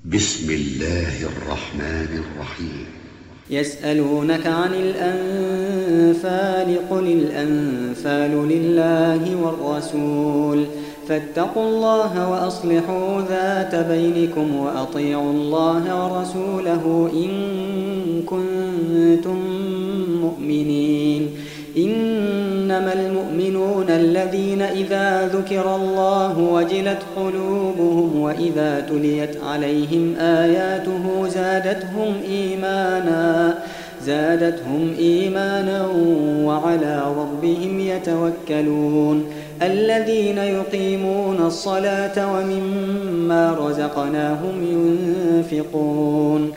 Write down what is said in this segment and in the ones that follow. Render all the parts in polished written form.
بسم الله الرحمن الرحيم. يسألونك عن الأنفال قل الأنفال لله والرسول فاتقوا الله وأصلحوا ذات بينكم وأطيعوا الله ورسوله إن كنتم مؤمنين. إنما المؤمنون الذين إذا ذكر الله وجلت قلوبهم وإذا تليت عليهم آياته زادتهم إيمانا وعلى ربهم يتوكلون. الذين يقيمون الصلاة ومما رزقناهم ينفقون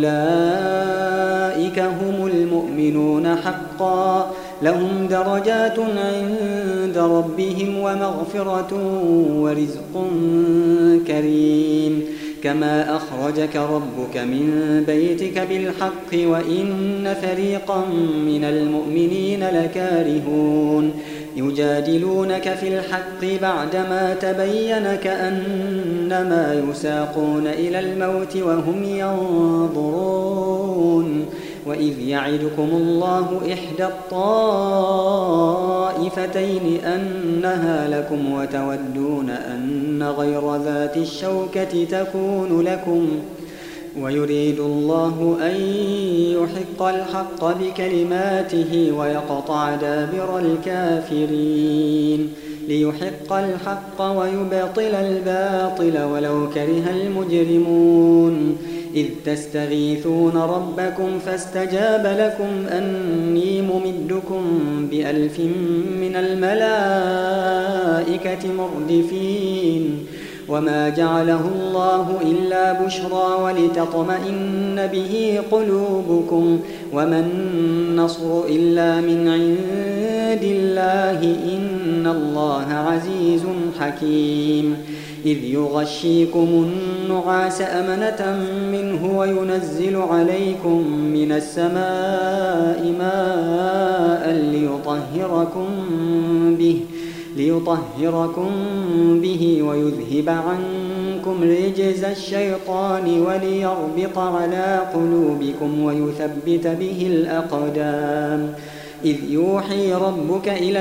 أولئك هم المؤمنون حقا لهم درجات عند ربهم ومغفرة ورزق كريم. كما أخرجك ربك من بيتك بالحق وإن فريقا من المؤمنين لكارهون. يجادلونك في الحق بعدما تبين كأنما يساقون إلى الموت وهم ينظرون. وإذ يعدكم الله إحدى الطائفتين أنها لكم وتودون أن غير ذات الشوكة تكون لكم ويريد الله أن يحق الحق بكلماته ويقطع دابر الكافرين ليحق الحق ويبطل الباطل ولو كره المجرمون. إذ تستغيثون ربكم فاستجاب لكم أني ممدكم ب1000 من الملائكة مردفين. وما جعله الله إلا بشرى ولتطمئن به قلوبكم وما النصر إلا من عند الله إن الله عزيز حكيم. إذ يغشيكم النعاس أمنة منه وينزل عليكم من السماء ماء ليطهركم به ويذهب عنكم رجز الشيطان وليربط على قلوبكم ويثبت به الأقدام. إذ يوحي ربك إلى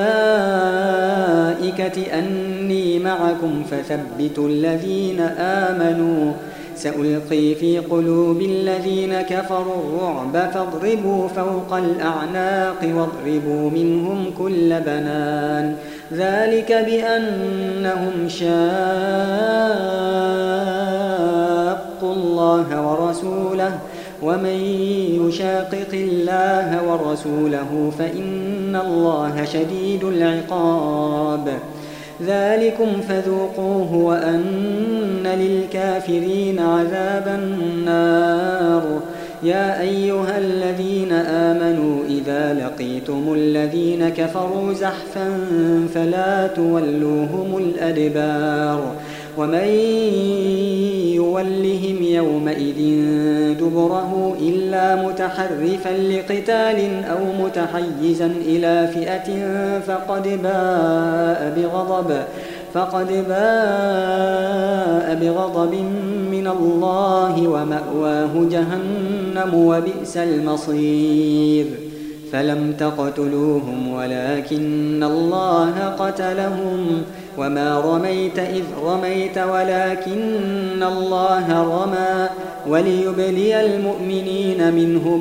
الملائكة أني معكم فثبتوا الذين آمنوا سألقي في قلوب الذين كفروا الرعب فاضربوا فوق الأعناق واضربوا منهم كل بنان. ذلك بأنهم شاقوا الله ورسوله ومن يشاقق الله ورسوله فإن الله شديد العقاب. ذلكم فذوقوه وأن للكافرين عذاب النار. يا أيها الذين آمنوا إذا لقيتم الذين كفروا زحفا فلا تولوهم الأدبار. ومن يولهم يومئذ دبره إلا متحرفا لقتال أو متحيزا إلى فئة فقد باء بغضب من الله ومأواه جهنم وبئس المصير. فلم تقتلوهم ولكن الله قتلهم وما رميت إذ رميت ولكن الله رمى وليبلي المؤمنين منه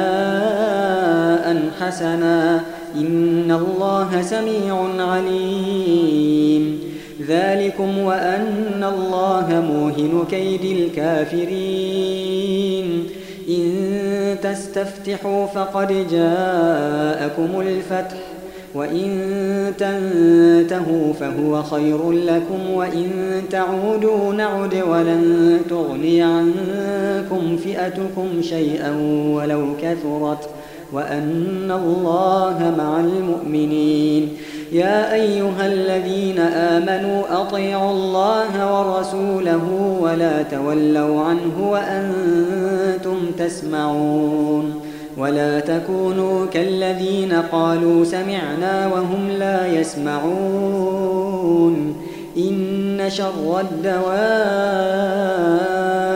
بلاء حسنا إن الله سميع عليم. ذلكم وأن الله موهن كيد الكافرين. إن تستفتحوا فقد جاءكم الفتح وإن تنتهوا فهو خير لكم وإن تعودوا نعد ولن تغني عنكم فئتكم شيئا ولو كثرت وأن الله مع المؤمنين. يا أيها الذين آمنوا أطيعوا الله ورسوله ولا تولوا عنه وأنتم تسمعون. ولا تكونوا كالذين قالوا سمعنا وهم لا يسمعون. إن شر الدواب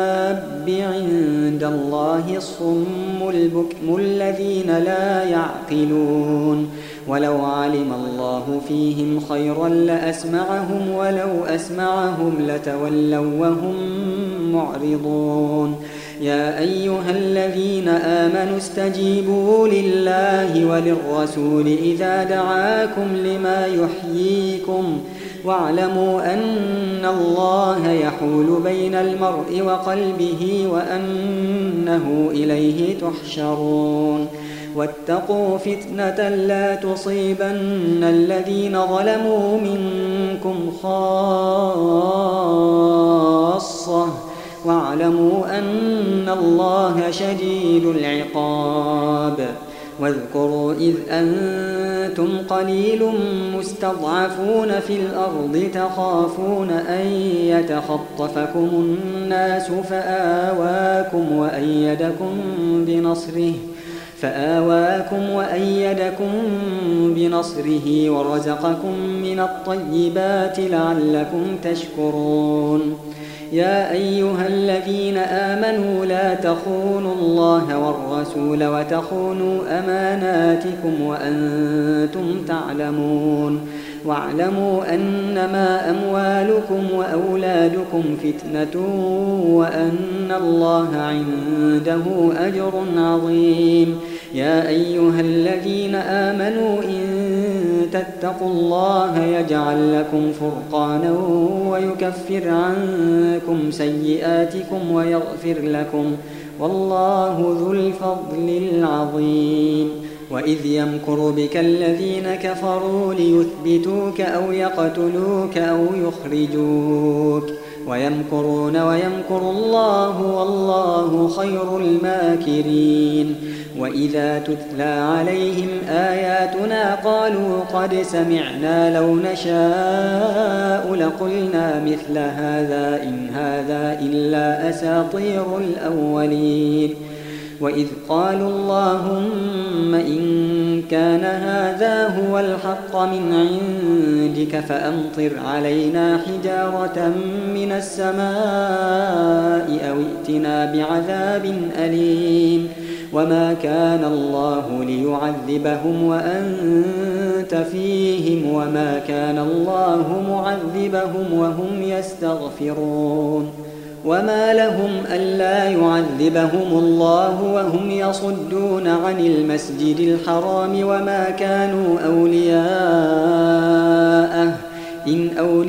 عند الله الصم البكم الذين لا يعقلون ولو علم الله فيهم خيرا لأسمعهم ولو أسمعهم لتولوا وهم معرضون يا أيها الذين آمنوا استجيبوا لله وللرسول إذا دعاكم لما يحييكم واعلموا أن الله يحول بين المرء وقلبه وأنه إليه تحشرون واتقوا فتنة لا تصيبن الذين ظلموا منكم خاصة واعلموا أن الله شديد العقاب واذكروا إذ أنتم قليل مستضعفون في الأرض تخافون أن يتخطفكم الناس فآواكم وأيدكم بنصره ورزقكم من الطيبات لعلكم تشكرون يا أيها الذين آمنوا لا تخونوا الله والرسول وتخونوا أماناتكم وأنتم تعلمون واعلموا أنما أموالكم وأولادكم فتنة وأن الله عنده أجر عظيم يا أيها الذين آمنوا إن تتقوا الله يجعل لكم فرقانا ويكفر عنكم سيئاتكم ويغفر لكم والله ذو الفضل العظيم وإذ يمكر بك الذين كفروا ليثبتوك أو يقتلوك أو يخرجوك ويمكرون ويمكر الله والله خير الماكرين وإذا تتلى عليهم آياتنا قالوا قد سمعنا لو نشاء لقلنا مثل هذا إن هذا إلا أساطير الأولين وإذ قالوا اللهم إن كان هذا هو الحق من عندك فأمطر علينا حجارة من السماء أو ائتنا بعذاب أليم وما كان الله ليعذبهم وأنت فيهم وما كان الله معذبهم وهم يستغفرون وما لهم ألا يعذبهم الله وهم يصدون عن المسجد الحرام وما كانوا أولياءه إن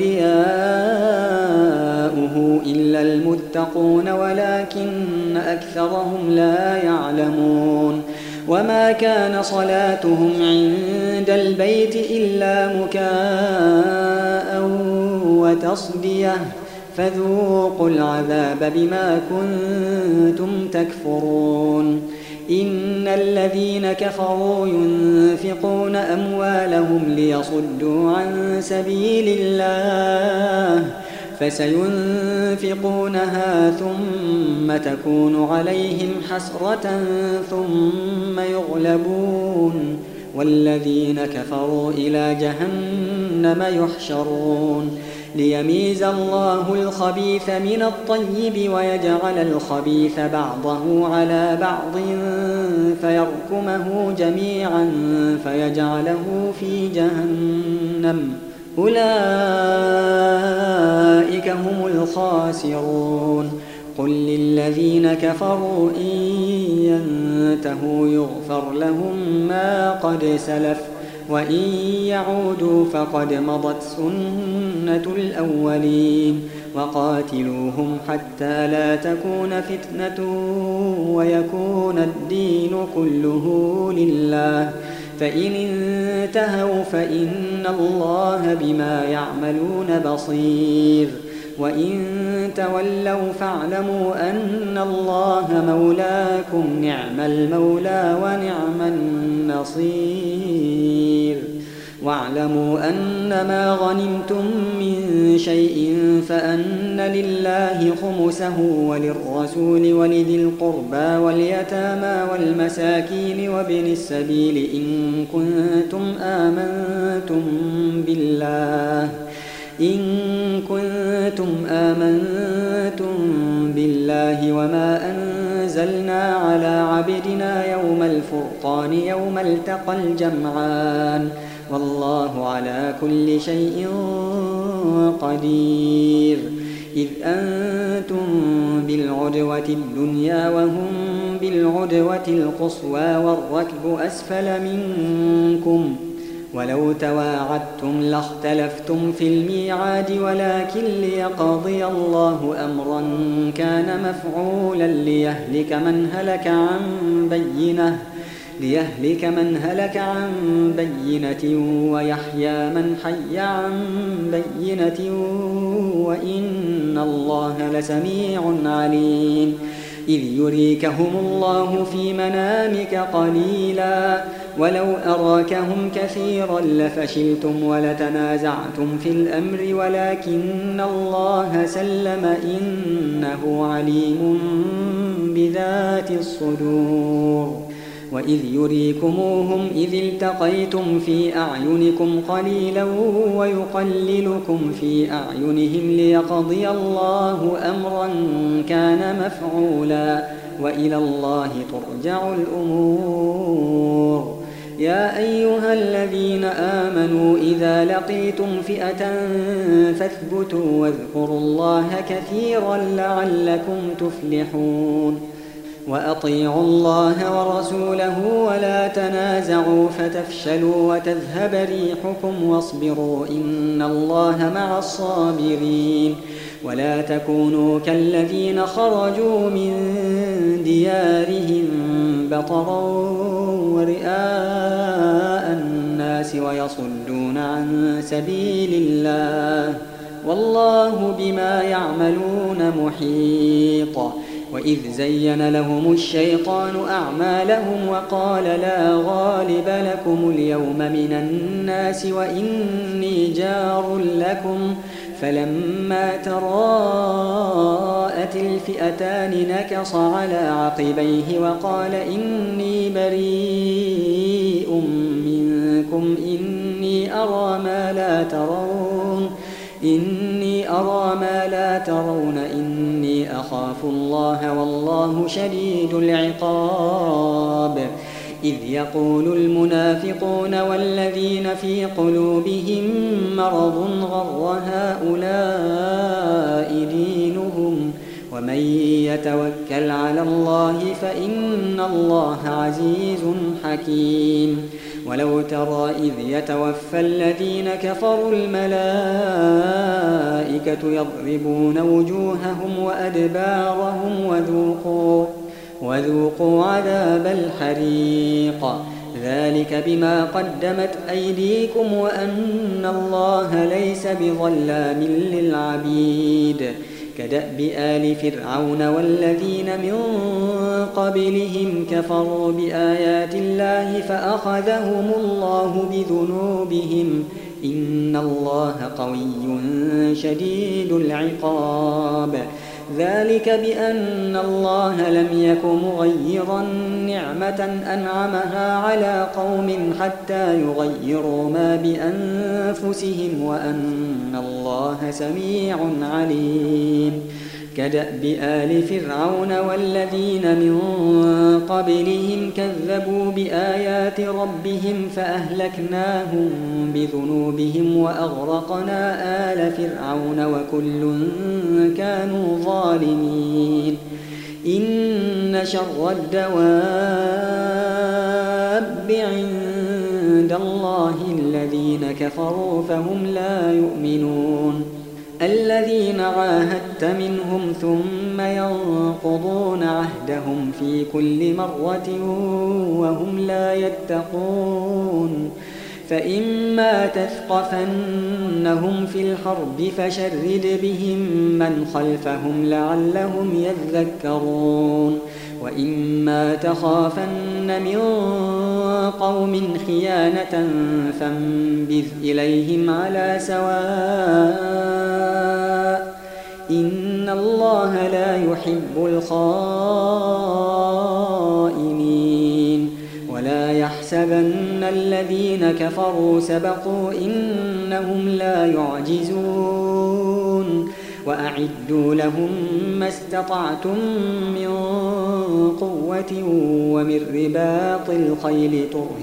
أولياؤه إلا المتقون ولكن أكثرهم لا يعلمون وما كان صلاتهم عند البيت إلا مكاء وتصدية فذوقوا العذاب بما كنتم تكفرون إن الذين كفروا ينفقون أموالهم ليصدوا عن سبيل الله فسينفقونها ثم تكون عليهم حسرة ثم يغلبون والذين كفروا إلى جهنم يحشرون ليميز الله الخبيث من الطيب ويجعل الخبيث بعضه على بعض فيركمه جميعا فيجعله في جهنم أولئك هم الخاسرون قل للذين كفروا إن ينتهوا يغفر لهم ما قد سلف وإن يعودوا فقد مضت سنة الأولين وقاتلوهم حتى لا تكون فتنة ويكون الدين كله لله فإن انتهوا فإن الله بما يعملون بصير وإن تولوا فاعلموا أن الله مولاكم نعم المولى ونعم النصير واعلموا أنما غنمتم من شيء فأن لله خمسه وللرسول ولذي القربى واليتامى والمساكين وابن السبيل إن كنتم إن كنتم آمنتم بالله وما أنزلنا على عبدنا يوم الفرقان يوم التقى الجمعان والله على كل شيء قدير إذ أنتم بالعدوة الدنيا وهم بالعدوة القصوى والركب أسفل منكم ولو تواعدتم لاختلفتم في الميعاد ولكن ليقضي الله أمرا كان مفعولا ليهلك من هلك عن بينة ويحيى من حي عن بينة وإن الله لسميع عليم إذ يريكهم الله في منامك قليلا ولو أراكهم كثيرا لفشلتم ولتنازعتم في الأمر ولكن الله سلم إنه عليم بذات الصدور وإذ يريكموهم إذ التقيتم في أعينكم قليلا ويقللكم في أعينهم ليقضي الله أمرا كان مفعولا وإلى الله ترجع الأمور يا أيها الذين آمنوا إذا لقيتم فئة فاثبتوا واذكروا الله كثيرا لعلكم تفلحون وأطيعوا الله ورسوله ولا تنازعوا فتفشلوا وتذهب ريحكم واصبروا إن الله مع الصابرين ولا تكونوا كالذين خرجوا من ديارهم بطرا ورئاء الناس ويصدون عن سبيل الله والله بما يعملون محيط وإذ زين لهم الشيطان أعمالهم وقال لا غالب لكم اليوم من الناس وإني جار لكم فلما تراءت الفئتان نكص على عقبيه وقال إني بريء منكم إني أرى ما لا ترون إني أخاف الله والله شديد العقاب إذ يقول المنافقون والذين في قلوبهم مرض غر هؤلاء دينهم ومن يتوكل على الله فإن الله عزيز حكيم ولو ترى إذ يتوفى الذين كفروا الملائكة يضربون وجوههم وأدبارهم وذوقوا عذاب الحريق ذلك بما قدمت أيديكم وأن الله ليس بظلام للعبيد كدأب آل فرعون والذين من قبلهم كفروا بآيات الله فأخذهم الله بذنوبهم إن الله قوي شديد العقاب ذلك بأن الله لم يك مغيرا نعمة أنعمها على قوم حتى يغيروا ما بأنفسهم وأن الله سميع عليم كدأب آل فرعون والذين من قبلهم كذبوا بآيات ربهم فأهلكناهم بذنوبهم وأغرقنا آل فرعون وكل كانوا ظالمين إن شر الدواب عند الله الذين كفروا فهم لا يؤمنون الذين عاهدت منهم ثم ينقضون عهدهم في كل مرة وهم لا يتقون فإما تثقفنهم في الحرب فشرد بهم من خلفهم لعلهم يذكرون وإما تخافن من قوم خيانة فانبذ إليهم على سواء إن الله لا يحب الخائنين ولا يحسبن الذين كفروا سبقوا إنهم لا يعجزون وأعدوا لهم ما استطعتم من قوة ومن رباط الخيل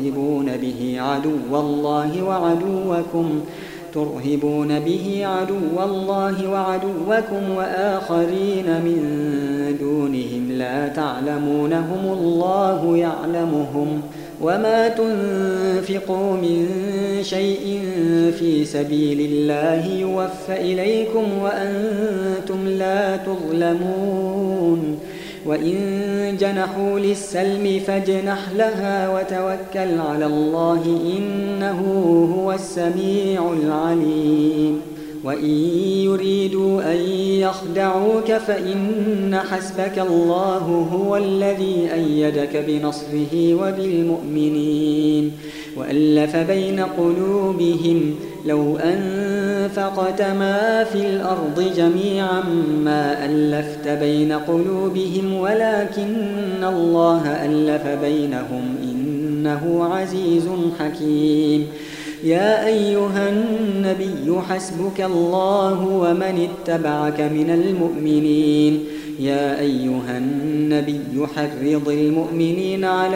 ترهبون به عدو الله وعدوكم وآخرين من دونهم لا تعلمونهم الله يعلمهم وما تنفقوا من شيء في سبيل الله يوفى إليكم وأنتم لا تظلمون وإن جنحوا للسلم فاجنح لها وتوكل على الله إنه هو السميع العليم وإن يريدوا أن يخدعوك فإن حسبك الله هو الذي أيدك بنصره وبالمؤمنين وألف بين قلوبهم لو أنفقت ما في الأرض جميعا ما ألفت بين قلوبهم ولكن الله ألف بينهم إنه عزيز حكيم يا أيها النبي حسبك الله ومن اتبعك من المؤمنين يا أيها النبي حرض المؤمنين على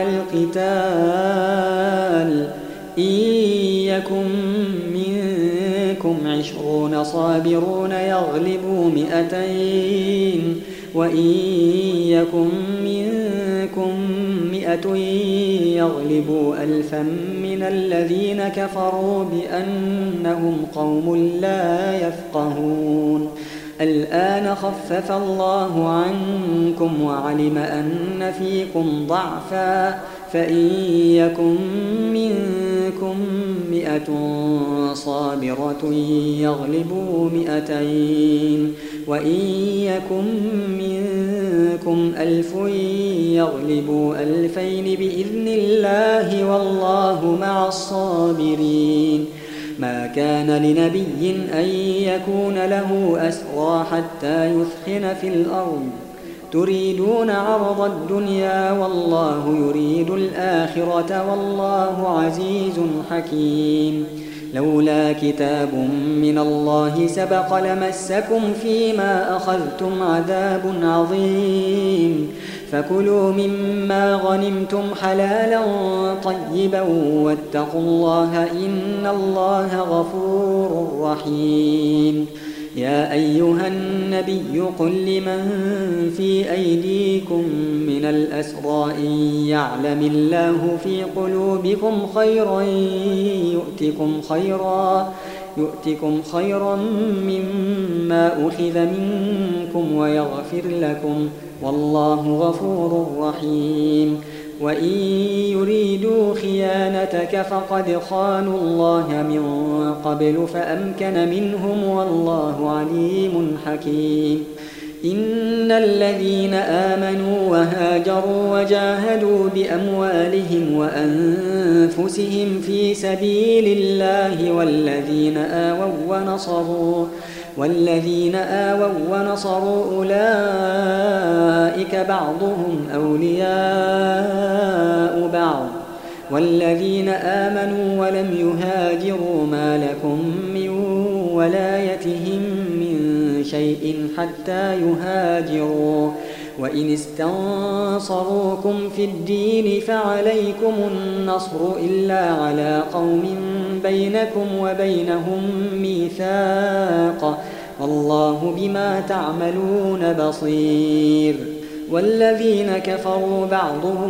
القتال إن يكن منكم 20 صابرون يغلبوا 200 وإن يكن منكم 100 يغلبوا 1000 من الذين كفروا بأنهم قوم لا يفقهون الآن خفف الله عنكم وعلم أن فيكم ضعفا فإن يكن منكم 100 صابرة يغلبوا 200 وإن يكن منكم 1000 يغلبوا 2000 بإذن الله والله مع الصابرين ما كان لنبي أن يكون له أسرى حتى يثخن في الأرض تريدون عرض الدنيا والله يريد الآخرة والله عزيز حكيم لولا كتاب من الله سبق لمسكم فيما أخذتم عذاب عظيم فكلوا مما غنمتم حلالا طيبا واتقوا الله إن الله غفور رحيم يا أيها النبي قل لمن في أيديكم من الأسرى إن يعلم الله في قلوبكم خيرا يؤتكم خيرا مما أخذ منكم ويغفر لكم والله غفور رحيم وإن يريدوا خيانتك فقد خانوا الله من قبل فأمكن منهم والله عليم حكيم إن الذين آمنوا وهاجروا وجاهدوا بأموالهم وأنفسهم في سبيل الله والذين آووا ونصروا أولئك بعضهم أولياء بعض والذين آمنوا ولم يهاجروا ما لكم من ولايتهم من شيء حتى يهاجروا وإن استنصروكم في الدين فعليكم النصر إلا على قوم بينكم وبينهم ميثاق والله بما تعملون بصير والذين كفروا بعضهم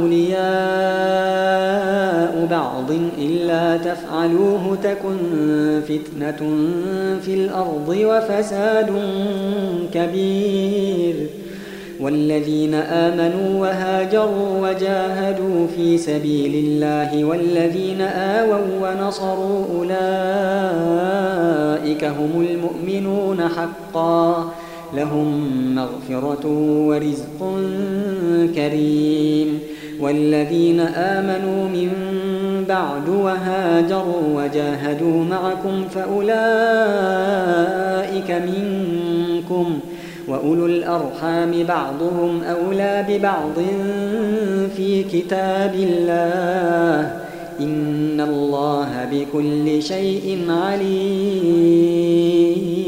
أولياء بعض إلا تفعلوه تكن فتنة في الأرض وفساد كبير والذين آمنوا وهاجروا وجاهدوا في سبيل الله والذين آووا ونصروا أولئك هم المؤمنون حقا لهم مغفرة ورزق كريم والذين آمنوا من بعد وهاجروا وجاهدوا معكم فأولئك منكم وأولو الأرحام بعضهم أولى ببعض في كتاب الله إن الله بكل شيء عليم.